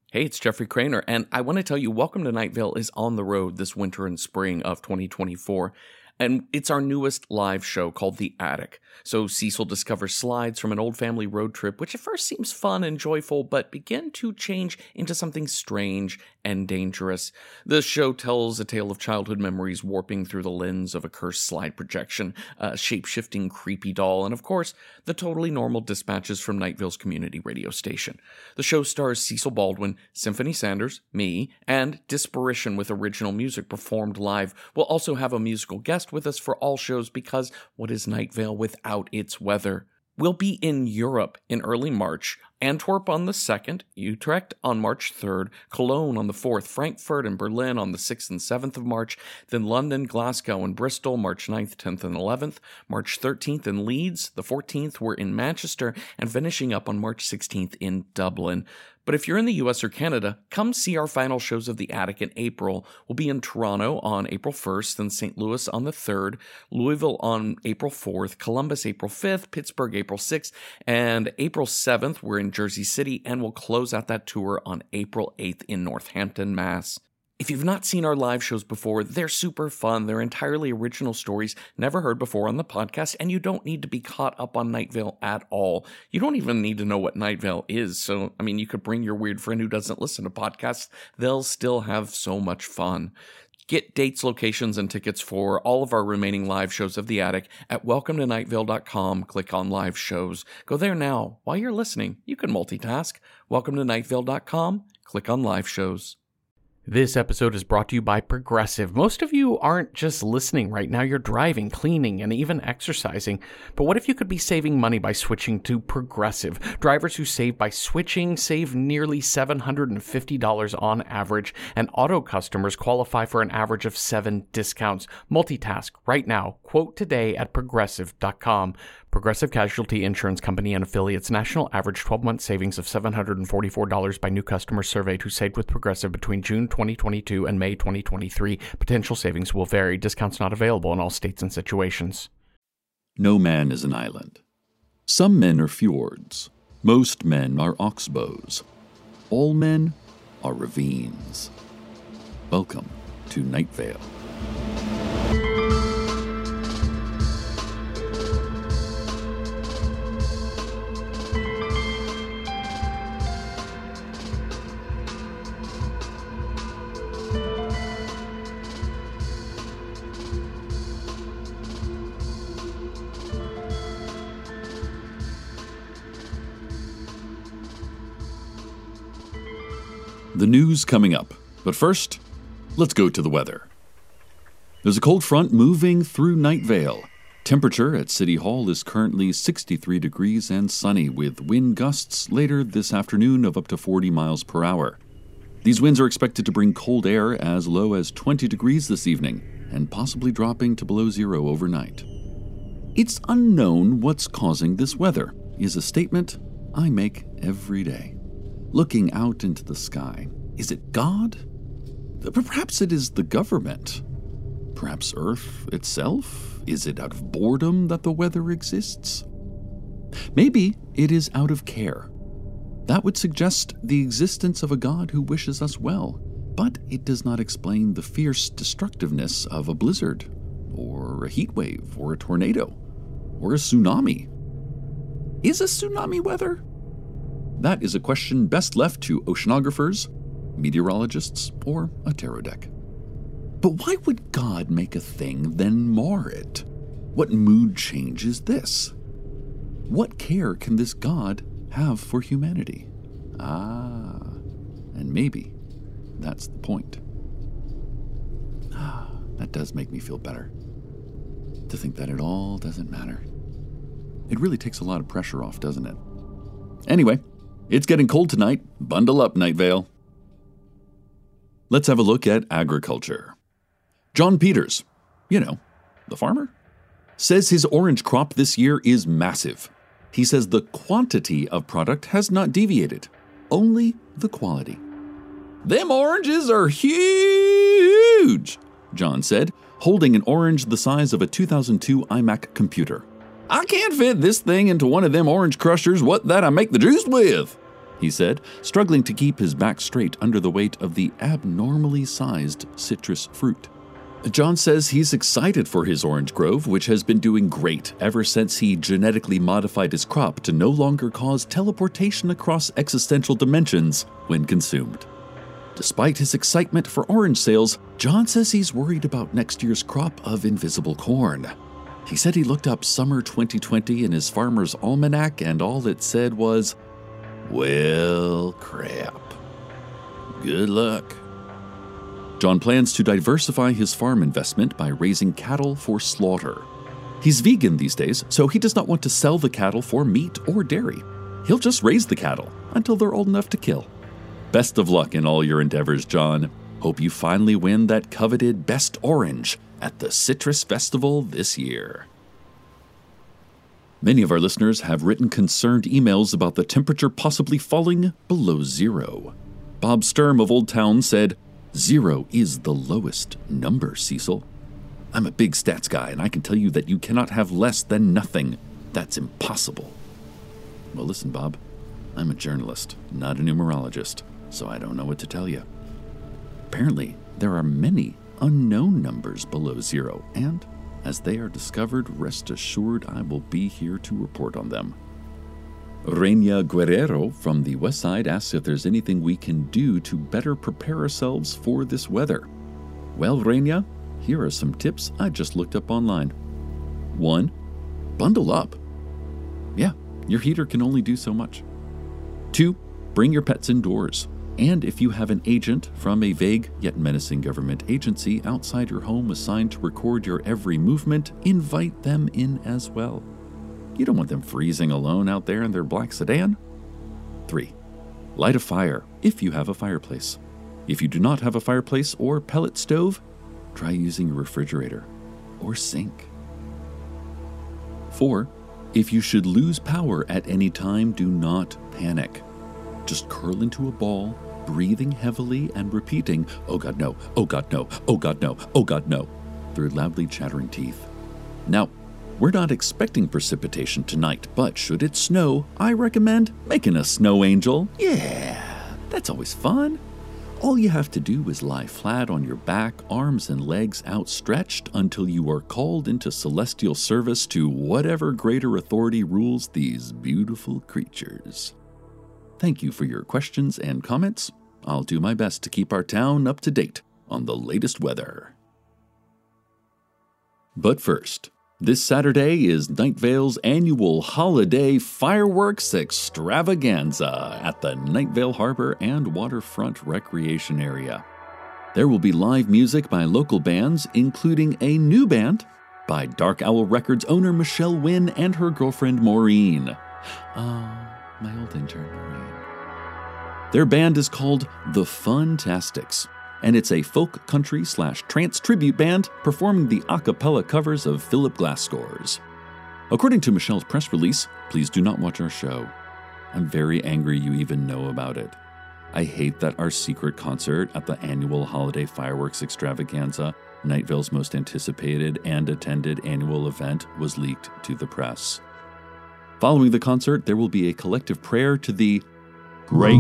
Hey, it's Jeffrey Craner, and I want to tell you, Welcome to Night Vale is on the road this winter and spring of 2024, and it's our newest live show called The Attic. So Cecil discovers slides from an old family road trip, which at first seems fun and joyful, but begin to change into something strange and dangerous. The show tells a tale of childhood memories warping through the lens of a cursed slide projection, a shape-shifting creepy doll, and of course, the totally normal dispatches from Night Vale's community radio station. The show stars Cecil Baldwin, Symphony Sanders, me, and Disparition with original music performed live. We'll also have a musical guest with us for all shows because what is Night Vale without its weather? We'll be in Europe in early March, Antwerp on the 2nd, Utrecht on March 3rd, Cologne on the 4th, Frankfurt and Berlin on the 6th and 7th of March, then London, Glasgow, and Bristol March 9th, 10th, and 11th, March 13th in Leeds, the 14th we're in Manchester, and finishing up on March 16th in Dublin. But if you're in the US or Canada, come see our final shows of The Attic in April. We'll be in Toronto on April 1st, then St. Louis on the 3rd, Louisville on April 4th, Columbus April 5th, Pittsburgh April 6th, and April 7th we're in Jersey City, and we'll close out that tour on April 8th in Northampton, Mass. If you've not seen our live shows before, they're super fun. They're entirely original stories never heard before on the podcast, and you don't need to be caught up on Night Vale at all. You don't even need to know what Night Vale is. So, you could bring your weird friend who doesn't listen to podcasts. They'll still have so much fun. Get dates, locations, and tickets for all of our remaining live shows of The Attic at welcometonightvale.com. Click on live shows. Go there now. While you're listening, you can multitask. Welcometonightvale.com. Click on live shows. This episode is brought to you by Progressive. Most of you aren't just listening right now. You're driving, cleaning, and even exercising. But what if you could be saving money by switching to Progressive? Drivers who save by switching save nearly $750 on average, and auto customers qualify for an average of 7 discounts. Multitask right now. Quote today at Progressive.com. Progressive Casualty Insurance Company and affiliates. National average 12-month savings of $744 by new customers surveyed who saved with Progressive between June 2022 and May 2023. Potential savings will vary. Discounts not available in all states and situations. No man is an island. Some men are fjords. Most men are oxbows. All men are ravines. Welcome to Night Vale. The news coming up, but first, let's go to the weather. There's a cold front moving through Night Vale. Temperature at City Hall is currently 63 degrees and sunny, with wind gusts later this afternoon of up to 40 miles per hour. These winds are expected to bring cold air as low as 20 degrees this evening, and possibly dropping to below zero overnight. It's unknown what's causing this weather, is a statement I make every day. Looking out into the sky, is it God? Perhaps it is the government. Perhaps Earth itself? Is it out of boredom that the weather exists? Maybe it is out of care. That would suggest the existence of a God who wishes us well, but it does not explain the fierce destructiveness of a blizzard, or a heat wave, or a tornado, or a tsunami. Is a tsunami weather? That is a question best left to oceanographers, meteorologists, or a tarot deck. But why would God make a thing, then mar it? What mood change is this? What care can this God have for humanity? And maybe that's the point. That does make me feel better. To think that it all doesn't matter. It really takes a lot of pressure off, doesn't it? Anyway, it's getting cold tonight. Bundle up, Night Vale. Let's have a look at agriculture. John Peters, the farmer, says his orange crop this year is massive. He says the quantity of product has not deviated, only the quality. Them oranges are huge, John said, holding an orange the size of a 2002 iMac computer. I can't fit this thing into one of them orange crushers what that I make the juice with. he said, struggling to keep his back straight under the weight of the abnormally sized citrus fruit. John says he's excited for his orange grove, which has been doing great ever since he genetically modified his crop to no longer cause teleportation across existential dimensions when consumed. Despite his excitement for orange sales, John says he's worried about next year's crop of invisible corn. He said he looked up summer 2020 in his farmer's almanac and all it said was, "Well, crap. Good luck." John plans to diversify his farm investment by raising cattle for slaughter. He's vegan these days, so he does not want to sell the cattle for meat or dairy. He'll just raise the cattle until they're old enough to kill. Best of luck in all your endeavors, John. Hope you finally win that coveted Best Orange at the Citrus Festival this year. Many of our listeners have written concerned emails about the temperature possibly falling below zero. Bob Sturm of Old Town said, "Zero is the lowest number, Cecil. I'm a big stats guy, and I can tell you that you cannot have less than nothing. That's impossible." Well, listen, Bob. I'm a journalist, not a numerologist, so I don't know what to tell you. Apparently, there are many unknown numbers below zero, and as they are discovered, rest assured I will be here to report on them. Reina Guerrero from the West Side asks if there's anything we can do to better prepare ourselves for this weather. Well, Reina, here are some tips I just looked up online. 1. Bundle up. Yeah, your heater can only do so much. 2. Bring your pets indoors. And if you have an agent from a vague yet menacing government agency outside your home assigned to record your every movement, invite them in as well. You don't want them freezing alone out there in their black sedan. 3. Light a fire if you have a fireplace. If you do not have a fireplace or pellet stove, try using a refrigerator or sink. 4. If you should lose power at any time, do not panic. Just curl into a ball, breathing heavily and repeating, "Oh God, no, oh God, no, oh God, no, oh God, no," through loudly chattering teeth. Now, we're not expecting precipitation tonight, but should it snow, I recommend making a snow angel. Yeah, that's always fun. All you have to do is lie flat on your back, arms and legs outstretched until you are called into celestial service to whatever greater authority rules these beautiful creatures. Thank you for your questions and comments. I'll do my best to keep our town up to date on the latest weather. But first, this Saturday is Night Vale's annual holiday fireworks extravaganza at the Night Vale Harbor and Waterfront Recreation Area. There will be live music by local bands, including a new band by Dark Owl Records owner Michelle Wynn and her girlfriend Maureen. My old intern, Maureen. Their band is called The Funtastics, and it's a folk country / trance tribute band performing the a cappella covers of Philip Glass scores. According to Michelle's press release, please do not watch our show. I'm very angry you even know about it. I hate that our secret concert at the annual holiday fireworks extravaganza, Night Vale's most anticipated and attended annual event, was leaked to the press. Following the concert, there will be a collective prayer to the Great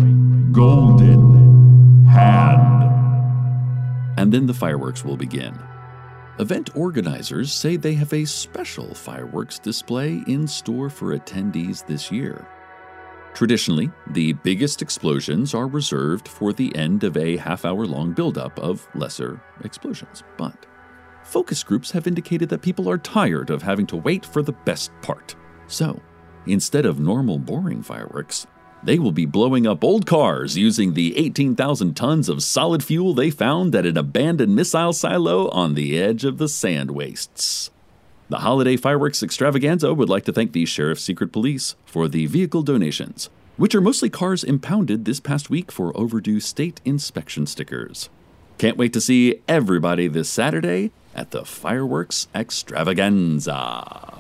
Golden Hand. And then the fireworks will begin. Event organizers say they have a special fireworks display in store for attendees this year. Traditionally, the biggest explosions are reserved for the end of a half-hour-long buildup of lesser explosions. But focus groups have indicated that people are tired of having to wait for the best part. So, instead of normal boring fireworks, they will be blowing up old cars using the 18,000 tons of solid fuel they found at an abandoned missile silo on the edge of the sand wastes. The holiday fireworks extravaganza would like to thank the Sheriff's Secret Police for the vehicle donations, which are mostly cars impounded this past week for overdue state inspection stickers. Can't wait to see everybody this Saturday at the fireworks extravaganza.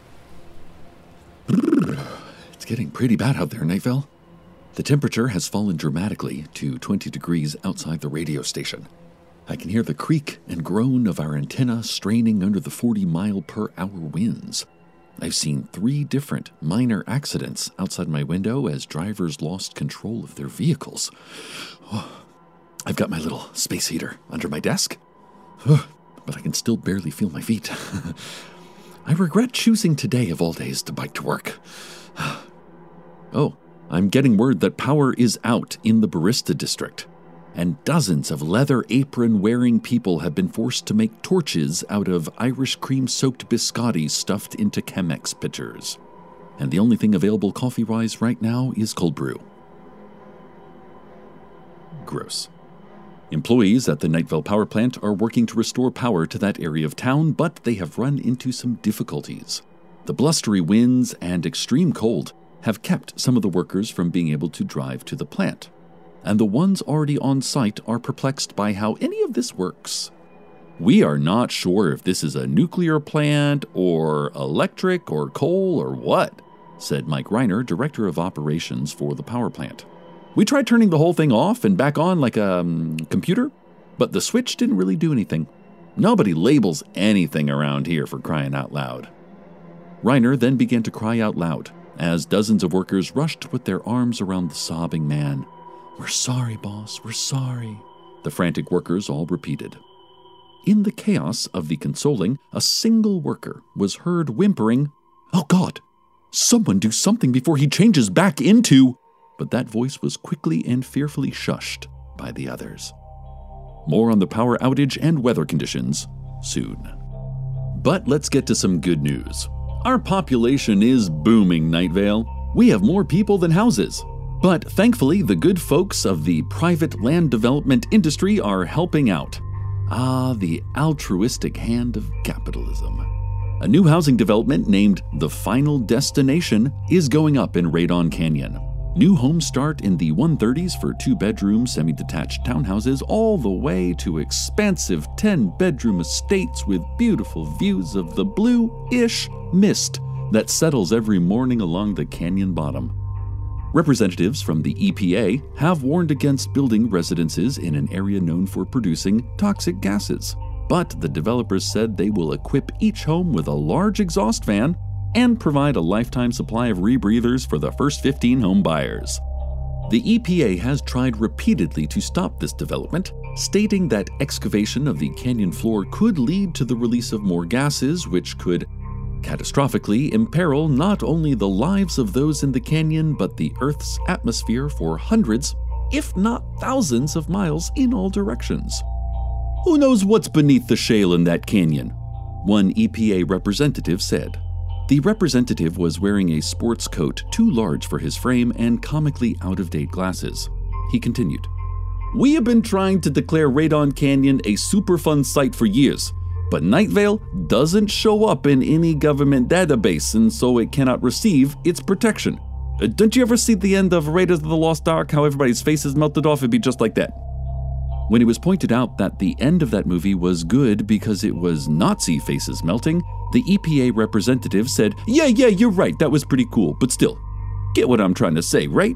It's getting pretty bad out there, Night Vale. The temperature has fallen dramatically to 20 degrees outside the radio station. I can hear the creak and groan of our antenna straining under the 40-mile-per-hour winds. I've seen 3 different minor accidents outside my window as drivers lost control of their vehicles. I've got my little space heater under my desk, but I can still barely feel my feet. I regret choosing today of all days to bike to work. Oh, I'm getting word that power is out in the Barista District, and dozens of leather apron-wearing people have been forced to make torches out of Irish cream-soaked biscotti stuffed into Chemex pitchers. And the only thing available coffee-wise right now is cold brew. Gross. Employees at the Night Vale power plant are working to restore power to that area of town, but they have run into some difficulties. The blustery winds and extreme cold have kept some of the workers from being able to drive to the plant, and the ones already on site are perplexed by how any of this works. We are not sure if this is a nuclear plant or electric or coal or what, said Mike Reiner, director of operations for the power plant. We tried turning the whole thing off and back on like a computer, but the switch didn't really do anything. Nobody labels anything around here, for crying out loud. Reiner then began to cry out loud as dozens of workers rushed to put their arms around the sobbing man. "We're sorry, boss, we're sorry," the frantic workers all repeated. In the chaos of the consoling, a single worker was heard whimpering, "Oh God, someone do something before he changes back into..." But that voice was quickly and fearfully shushed by the others. More on the power outage and weather conditions soon. But let's get to some good news. Our population is booming, Night Vale. We have more people than houses. But thankfully, the good folks of the private land development industry are helping out. The altruistic hand of capitalism. A new housing development named The Final Destination is going up in Radon Canyon. New homes start in the 130s for 2-bedroom semi-detached townhouses all the way to expansive 10-bedroom estates with beautiful views of the blue-ish mist that settles every morning along the canyon bottom. Representatives from the EPA have warned against building residences in an area known for producing toxic gases, but the developers said they will equip each home with a large exhaust fan and provide a lifetime supply of rebreathers for the first 15 home buyers. The EPA has tried repeatedly to stop this development, stating that excavation of the canyon floor could lead to the release of more gases, which could catastrophically imperil not only the lives of those in the canyon, but the Earth's atmosphere for hundreds, if not thousands of miles in all directions. Who knows what's beneath the shale in that canyon? One EPA representative said. The representative was wearing a sports coat too large for his frame and comically out-of-date glasses. He continued, "We have been trying to declare Radon Canyon a Superfund site for years, but Night Vale doesn't show up in any government database, and so it cannot receive its protection. Don't you ever see the end of Raiders of the Lost Ark, how everybody's faces melted off? It'd be just like that." When it was pointed out that the end of that movie was good because it was Nazi faces melting, the EPA representative said, Yeah, you're right, that was pretty cool, but still, get what I'm trying to say, right?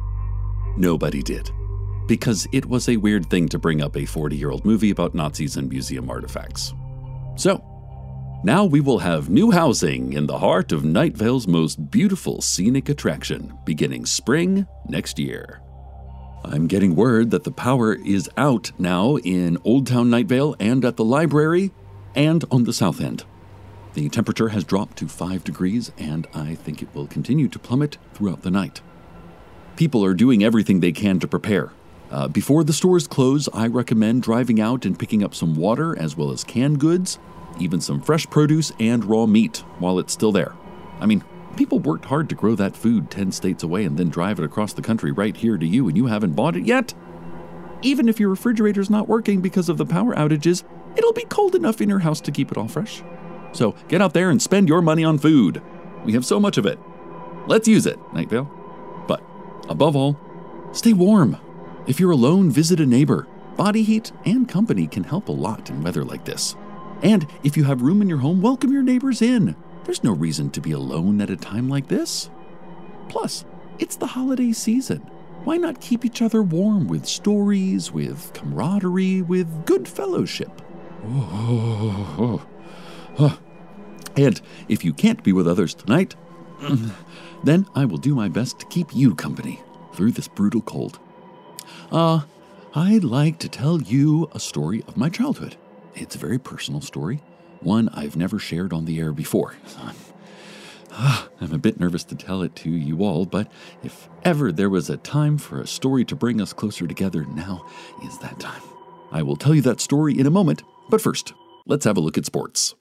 Nobody did, because it was a weird thing to bring up a 40-year-old movie about Nazis and museum artifacts. So, now we will have new housing in the heart of Night Vale's most beautiful scenic attraction, beginning spring next year. I'm getting word that the power is out now in Old Town Night Vale and at the library and on the south end. The temperature has dropped to 5 degrees, and I think it will continue to plummet throughout the night. People are doing everything they can to prepare. Before the stores close, I recommend driving out and picking up some water as well as canned goods, even some fresh produce and raw meat while it's still there. I mean, people worked hard to grow that food 10 states away and then drive it across the country right here to you, and you haven't bought it yet? Even if your refrigerator's not working because of the power outages, it'll be cold enough in your house to keep it all fresh. So get out there and spend your money on food. We have so much of it. Let's use it, Night Vale. But above all, stay warm. If you're alone, visit a neighbor. Body heat and company can help a lot in weather like this. And if you have room in your home, welcome your neighbors in. There's no reason to be alone at a time like this. Plus, it's the holiday season. Why not keep each other warm with stories, with camaraderie, with good fellowship? And if you can't be with others tonight, then I will do my best to keep you company through this brutal cold. I'd like to tell you a story of my childhood. It's a very personal story, one I've never shared on the air before. I'm a bit nervous to tell it to you all, but if ever there was a time for a story to bring us closer together, now is that time. I will tell you that story in a moment, but first, let's have a look at sports.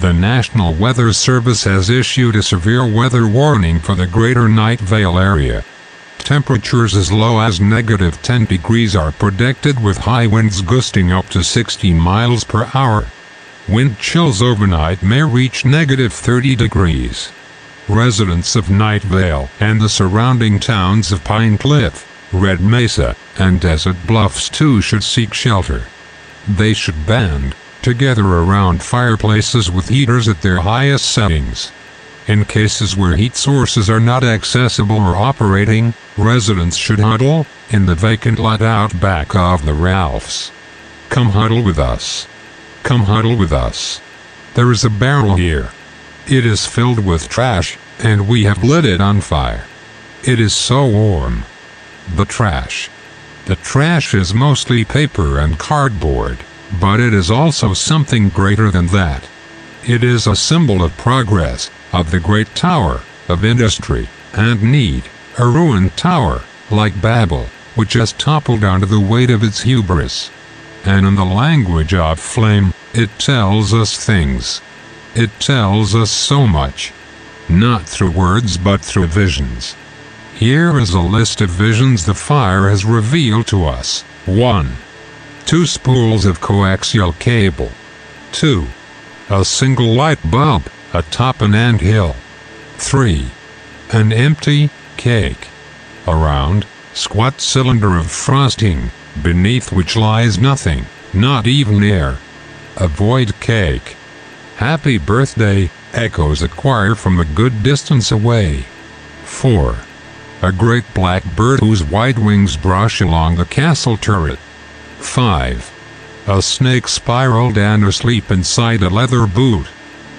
The National Weather Service has issued a severe weather warning for the greater Night Vale area. Temperatures as low as -10 degrees are predicted, with high winds gusting up to 60 miles per hour. Wind chills overnight may reach -30 degrees. Residents of Night Vale and the surrounding towns of Pine Cliff, Red Mesa, and Desert Bluffs too should seek shelter. They should band together around fireplaces with heaters at their highest settings. In cases where heat sources are not accessible or operating, residents should huddle in the vacant lot out back of the Ralphs. Come huddle with us. Come huddle with us. There is a barrel here. It is filled with trash, and we have lit it on fire. It is so warm. The trash. The trash is mostly paper and cardboard, but it is also something greater than that. It is a symbol of progress, of the great tower, of industry, and need, a ruined tower, like Babel, which has toppled under the weight of its hubris. And in the language of flame, it tells us things. It tells us so much. Not through words but through visions. Here is a list of visions the fire has revealed to us. 1. 2 spools of coaxial cable. 2. A single light bulb atop an ant hill. 3. An empty cake. A round, squat cylinder of frosting, beneath which lies nothing, not even air. A void cake. Happy birthday, echoes a choir from a good distance away. 4. A great black bird whose white wings brush along the castle turret. 5. A snake spiraled and asleep inside a leather boot.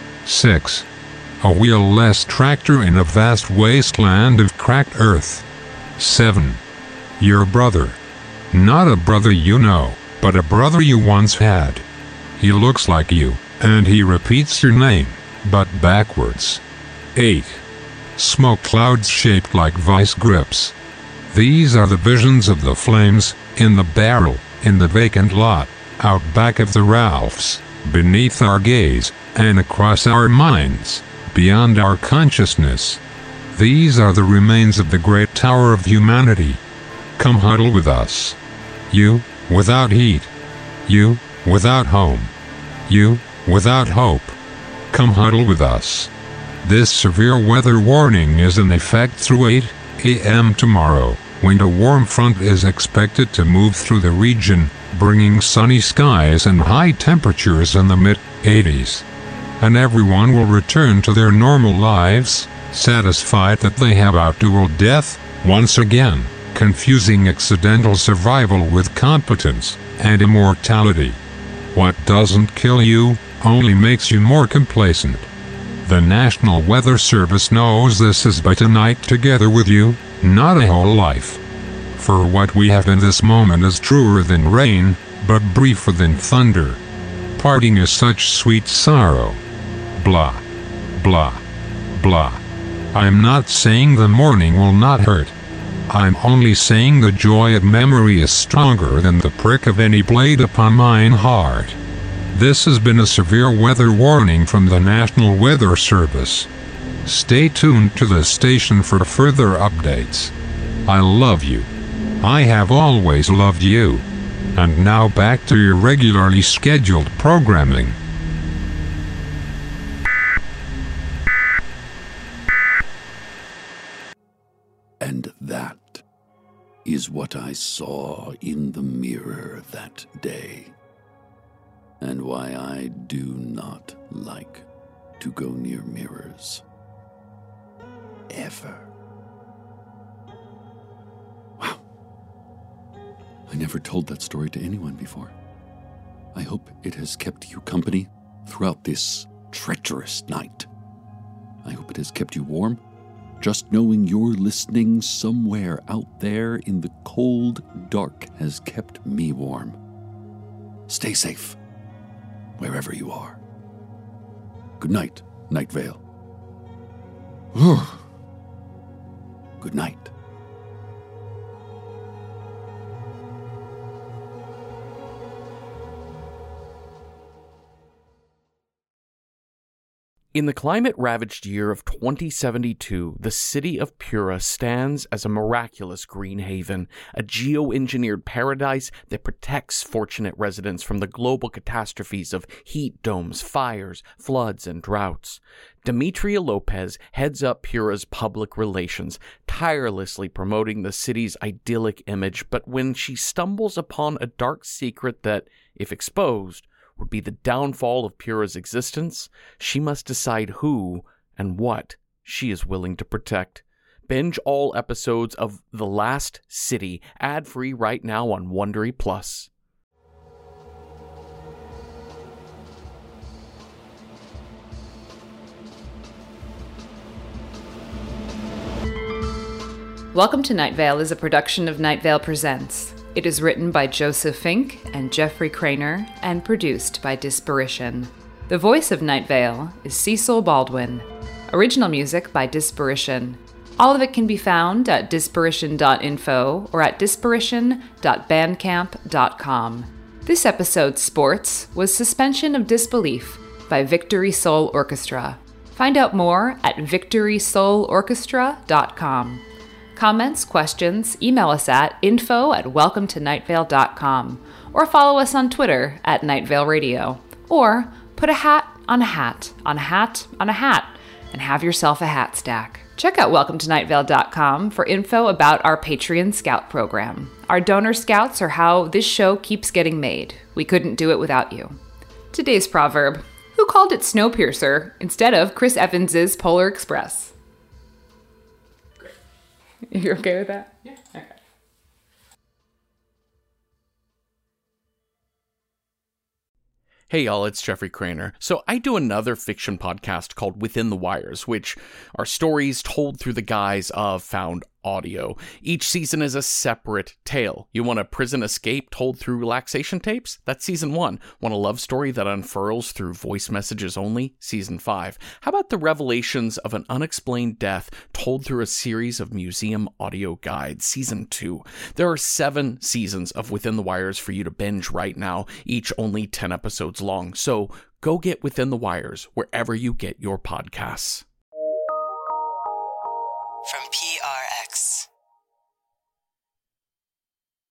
6. A wheel-less tractor in a vast wasteland of cracked earth. 7. Your brother. Not a brother you know, but a brother you once had. He looks like you, and he repeats your name, but backwards. 8. Smoke clouds shaped like vice grips. These are the visions of the flames, in the barrel, in the vacant lot, out back of the Ralphs, beneath our gaze, and across our minds, beyond our consciousness. These are the remains of the great tower of humanity. Come huddle with us. You, without heat. You, without home. You, without hope. Come huddle with us. This severe weather warning is in effect through 8 a.m. tomorrow, when a warm front is expected to move through the region, bringing sunny skies and high temperatures in the mid-80s. And everyone will return to their normal lives, satisfied that they have outdueled death, once again, confusing accidental survival with competence and immortality. What doesn't kill you only makes you more complacent. The National Weather Service knows this is but a night together with you, not a whole life. For what we have in this moment is truer than rain, but briefer than thunder. Parting is such sweet sorrow. Blah, blah, blah. I'm not saying the mourning will not hurt. I'm only saying the joy of memory is stronger than the prick of any blade upon mine heart. This has been a severe weather warning from the National Weather Service. Stay tuned to the station for further updates. I love you. I have always loved you. And now back to your regularly scheduled programming. And that is what I saw in the mirror that day, and why I do not like to go near mirrors. Ever. Wow. I never told that story to anyone before. I hope it has kept you company throughout this treacherous night. I hope it has kept you warm. Just knowing you're listening somewhere out there in the cold dark has kept me warm. Stay safe, wherever you are. Good night, Night Vale. Good night. In the climate-ravaged year of 2072, the city of Pura stands as a miraculous green haven, a geoengineered paradise that protects fortunate residents from the global catastrophes of heat domes, fires, floods, and droughts. Demetria Lopez heads up Pura's public relations, tirelessly promoting the city's idyllic image, but when she stumbles upon a dark secret that, if exposed, would be the downfall of Pura's existence, she must decide who and what she is willing to protect. Binge all episodes of The Last City, ad-free right now on Wondery Plus. Welcome to Night Vale is a production of Night Vale Presents. It is written by Joseph Fink and Jeffrey Craner and produced by Disparition. The voice of Night Vale is Cecil Baldwin. Original music by Disparition. All of it can be found at disparition.info or at disparition.bandcamp.com. This episode's sports was Suspension of Disbelief by Victory Soul Orchestra. Find out more at victorysoulorchestra.com. Comments, questions, email us at info@welcometonightvale.com or follow us on Twitter at Night Vale Radio. Or put a hat on a hat on a hat on a hat and have yourself a hat stack. Check out welcometonightvale.com for info about our Patreon Scout program. Our donor scouts are how this show keeps getting made. We couldn't do it without you. Today's proverb: who called it Snowpiercer instead of Chris Evans's Polar Express? You're okay with that? Yeah. Okay. Hey y'all, it's Jeffrey Craner. So I do another fiction podcast called Within the Wires, which are stories told through the guise of found audio. Each season is a separate tale. You want a prison escape told through relaxation tapes? That's season 1. Want a love story that unfurls through voice messages only? Season 5. How about the revelations of an unexplained death told through a series of museum audio guides? Season 2. There are 7 seasons of Within the Wires for you to binge right now, each only 10 episodes long. So go get Within the Wires wherever you get your podcasts.